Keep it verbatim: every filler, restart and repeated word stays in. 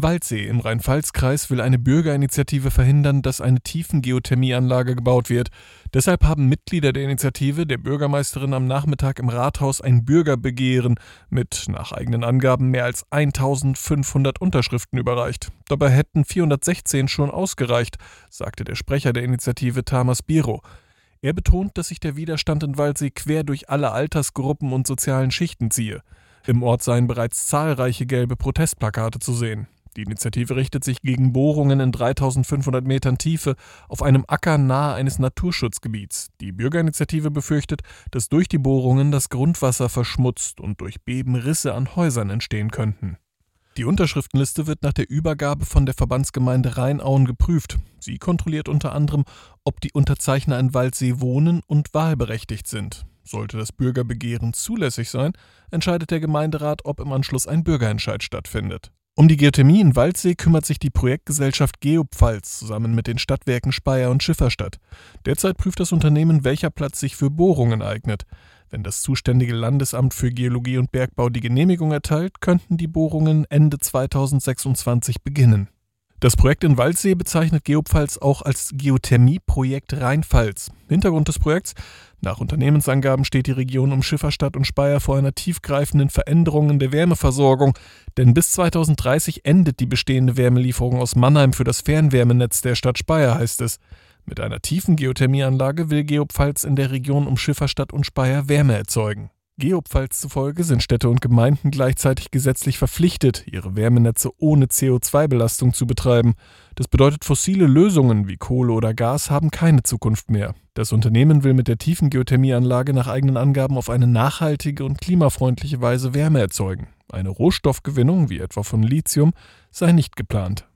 Waldsee im Rhein-Pfalz-Kreis will eine Bürgerinitiative verhindern, dass eine Tiefengeothermieanlage gebaut wird. Deshalb haben Mitglieder der Initiative der Bürgermeisterin am Nachmittag im Rathaus ein Bürgerbegehren mit, nach eigenen Angaben, mehr als eintausendfünfhundert Unterschriften überreicht. Dabei hätten vierhundertsechzehn schon ausgereicht, sagte der Sprecher der Initiative Tamas Biro. Er betont, dass sich der Widerstand in Waldsee quer durch alle Altersgruppen und sozialen Schichten ziehe. Im Ort seien bereits zahlreiche gelbe Protestplakate zu sehen. Die Initiative richtet sich gegen Bohrungen in dreitausendfünfhundert Metern Tiefe auf einem Acker nahe eines Naturschutzgebiets. Die Bürgerinitiative befürchtet, dass durch die Bohrungen das Grundwasser verschmutzt und durch Beben Risse an Häusern entstehen könnten. Die Unterschriftenliste wird nach der Übergabe von der Verbandsgemeinde Rheinauen geprüft. Sie kontrolliert unter anderem, ob die Unterzeichner in Waldsee wohnen und wahlberechtigt sind. Sollte das Bürgerbegehren zulässig sein, entscheidet der Gemeinderat, ob im Anschluss ein Bürgerentscheid stattfindet. Um die Geothermie in Waldsee kümmert sich die Projektgesellschaft Geopfalz zusammen mit den Stadtwerken Speyer und Schifferstadt. Derzeit prüft das Unternehmen, welcher Platz sich für Bohrungen eignet. Wenn das zuständige Landesamt für Geologie und Bergbau die Genehmigung erteilt, könnten die Bohrungen Ende zweitausendsechsundzwanzig beginnen. Das Projekt in Waldsee bezeichnet Geopfalz auch als Geothermie-Projekt Rhein-Pfalz. Hintergrund des Projekts: Nach Unternehmensangaben steht die Region um Schifferstadt und Speyer vor einer tiefgreifenden Veränderung in der Wärmeversorgung, denn bis zweitausenddreißig endet die bestehende Wärmelieferung aus Mannheim für das Fernwärmenetz der Stadt Speyer, heißt es. Mit einer tiefen Geothermieanlage will Geopfalz in der Region um Schifferstadt und Speyer Wärme erzeugen. Geopfalz zufolge sind Städte und Gemeinden gleichzeitig gesetzlich verpflichtet, ihre Wärmenetze ohne C O zwei Belastung zu betreiben. Das bedeutet, fossile Lösungen wie Kohle oder Gas haben keine Zukunft mehr. Das Unternehmen will mit der tiefen Geothermieanlage nach eigenen Angaben auf eine nachhaltige und klimafreundliche Weise Wärme erzeugen. Eine Rohstoffgewinnung, wie etwa von Lithium, sei nicht geplant.